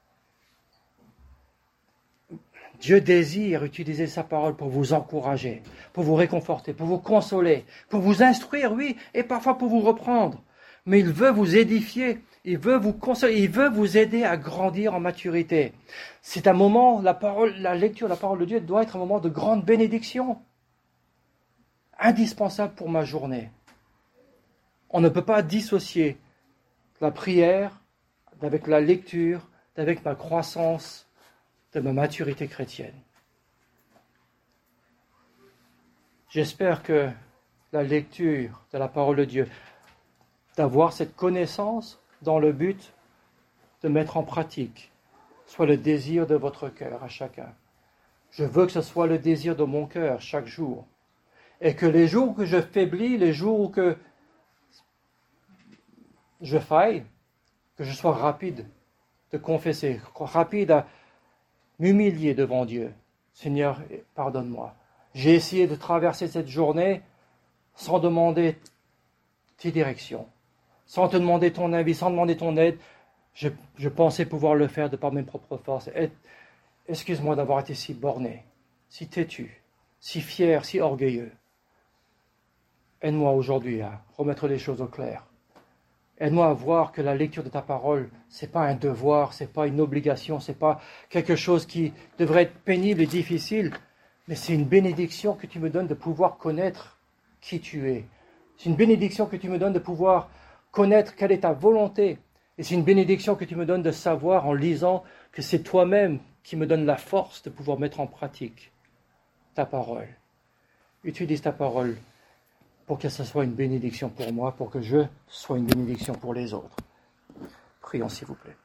Dieu désire utiliser sa parole pour vous encourager, pour vous réconforter, pour vous consoler, pour vous instruire, oui, et parfois pour vous reprendre. Mais il veut vous édifier, il veut vous consoler, il veut vous aider à grandir en maturité. C'est un moment, la lecture de la parole de Dieu doit être un moment de grande bénédiction, indispensable pour ma journée. On ne peut pas dissocier la prière, avec la lecture, avec ma croissance, de ma maturité chrétienne. J'espère que la lecture de la parole de Dieu, d'avoir cette connaissance dans le but de mettre en pratique, soit le désir de votre cœur à chacun. Je veux que ce soit le désir de mon cœur chaque jour. Et que les jours que je faiblis, les jours où que je faille, que je sois rapide de confesser, rapide à m'humilier devant Dieu. Seigneur, pardonne-moi. J'ai essayé de traverser cette journée sans demander tes directions, sans te demander ton avis, sans demander ton aide. Je pensais pouvoir le faire de par mes propres forces. Excuse-moi d'avoir été si borné, si têtu, si fier, si orgueilleux. Aide-moi aujourd'hui à remettre les choses au clair. Aide-moi à voir que la lecture de ta parole, c'est pas un devoir, c'est pas une obligation, c'est pas quelque chose qui devrait être pénible et difficile, mais c'est une bénédiction que tu me donnes de pouvoir connaître qui tu es. C'est une bénédiction que tu me donnes de pouvoir connaître quelle est ta volonté. Et c'est une bénédiction que tu me donnes de savoir en lisant que c'est toi-même qui me donne la force de pouvoir mettre en pratique ta parole. Utilise ta parole pour que ce soit une bénédiction pour moi, pour que je sois une bénédiction pour les autres. Prions s'il vous plaît.